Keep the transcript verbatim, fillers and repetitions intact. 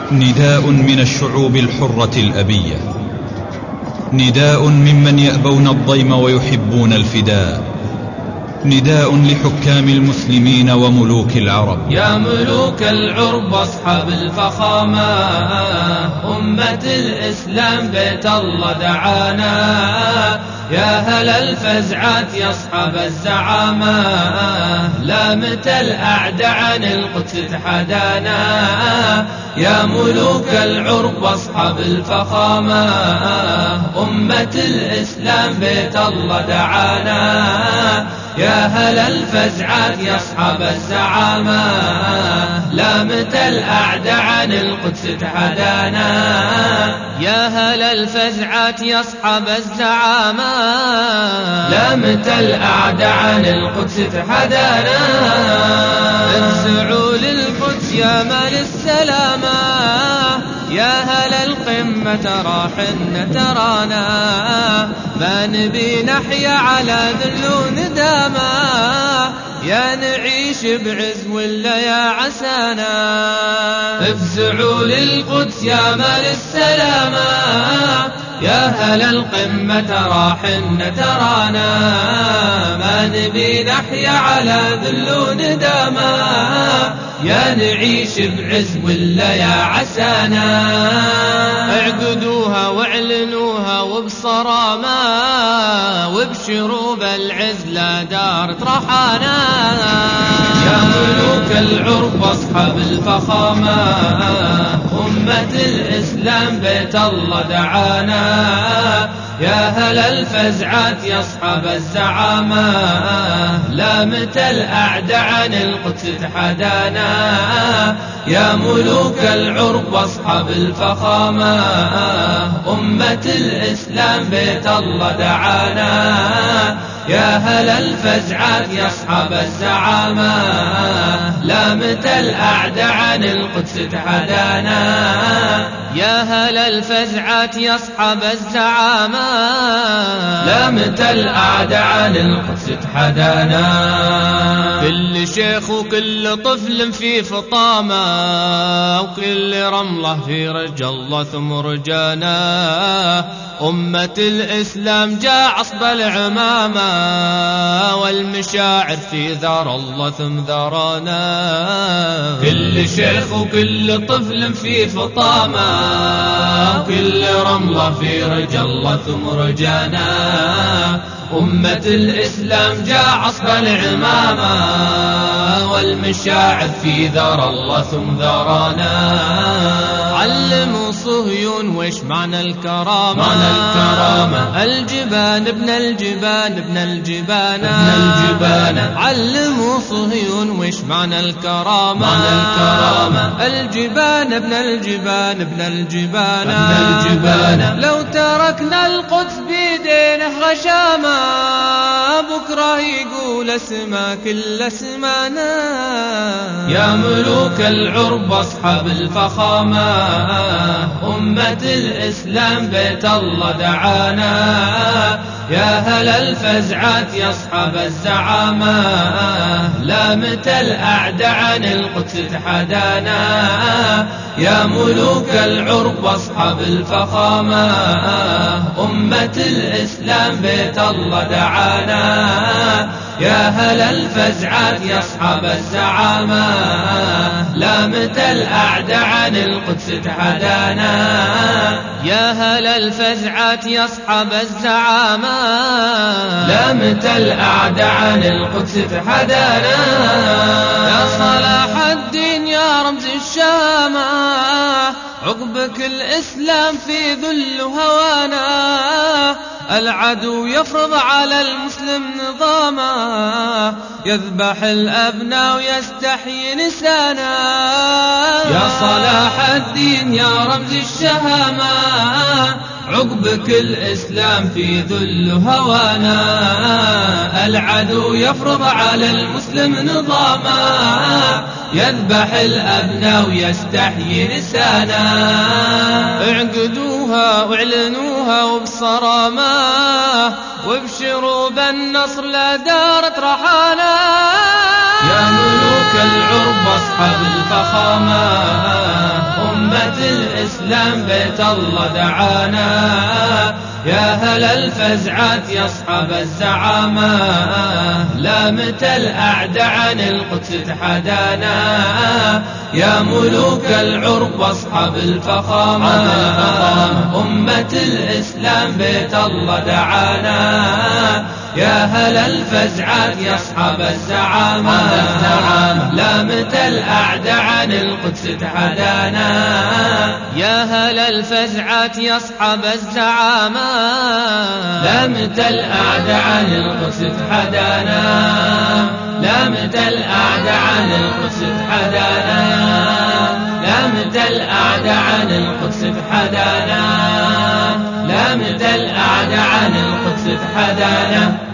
نداء من الشعوب الحرة الأبية، نداء ممن يأبون الضيم ويحبون الفداء، نداء لحكام المسلمين وملوك العرب. يا ملوك العرب أصحاب الفخامة، أمة الإسلام بيت الله دعانا. يا هل الفزعات يا أصحاب الزعامة، لامت الأعداء عن القدس تحدانا. يا ملوك العرب أصحاب الفخامة، أمة الإسلام بيت الله دعانا. يا هل الفزعات يا أصحاب الزعامة، لامت الأعداء عن القدس تحدانا. يا هل الفزعات يا أصحاب الزعامة، لامت الأعداء عن القدس تحدانا. ارجعوا للقدس يا مال السلامة، يا هل القمة راح ترانا. ما نبي نحيا على ذل وندامة، يا نعيش بعز ولا يا عسانا. افزعوا للقدس يا مال السلامة، يا هل القمة راح ترانا. ما نبي نحيا على ذل وندامة، يا نعيش بعز ولا يا عسانا. اعقدوها واعلنوها وبصرامة، وابشروا بالعز لا دار رحانا. يا ملوك العرب أصحاب الفخامة، أمة الإسلام بيت الله دعانا. يا هل الفزعات يا أصحاب الزعامة، لامت الأعداء عن القدس تحدانا. يا ملوك العرب أصحاب الفخامة، أمة الإسلام بيت الله دعانا. يا هل الفزعات يا أصحاب الزعامة، لامت الأعداء عن القدس تحدانا. يا هل الفزعات يا أصحاب الزعامة، لامت الأعداء عن القدس تحدانا. كل شيخ وكل طفل في فطامة، وكل رملة في رج الله ثم رجانا. أمة الإسلام جاء عصب العمامة، والمشاعر في ذر الله ثم ذرانا. كل شيخ وكل طفل في فطامة، وكل رملة في رج الله ثم رجانا. أمة الإسلام جاء عصب العمامة، والمشاعر في ذر الله ثم ذرانا. علموا صهيون وش معنى الكرامة، معنى الكرامة. الجبان ابن الجبان ابن الجبان ابن الجبان. علموا صهيون وش معنى الكرامة، معنى الكرامة. الجبان ابن الجبان ابن الجبان ابن الجبان. لو تركنا القدس بيدينه غشامة، بكرة يقول اسما كل اسمانا. يا ملوك العرب أصحاب الفخامة، أمة الإسلام بيت الله دعانا. يا هل الفزعات يا أصحاب الزعامة، لامت الأعداء عن القدس تحدانا. يا ملوك العرب أصحاب الفخامة، أمة الإسلام بيت الله دعانا. يا هل الفزعات يا أصحاب الزعامة، لامت الأعداء عن القدس تحدانا. يا هل الفزعات يا أصحاب الزعامة، لامت الأعداء عن القدس تحدانا. يا صلاح الدين يا رمز الشامة، عقبك الإسلام في ذل هوانا. العدو يفرض على المسلم نظاما، يذبح الأبناء ويستحيي نسانا. يا صلاح الدين يا رمز الشهامة، عقبك الإسلام في ذل هوانا. العدو يفرض على المسلم نظاما، يذبح الأبناء ويستحيي نسانا. اعقدوها واعلنوها وبصرامة، وابشروا بالنصر لا دارت رحانا. يا ملوك العرب أصحاب الفخامة، أمة الإسلام بيت الله دعانا، يا هل الفزعات يا أصحاب الزعامة، لامت الأعداء عن القدس تحدانا، يا ملوك العرب وأصحاب الفخامة، أمة الإسلام بيت الله دعانا، يا هل الفزعات يا أصحاب الزعامة، لامت الأعداء عن القدس تحدانا، يا هل الفزعات يا أصحاب الزعامة، لامت الأعداء عن القدس تحدانا، لامت الأعداء عن القدس تحدانا، لامت الأعداء عن القدس تحدانا، لامت الأعداء عن القدس تحدانا.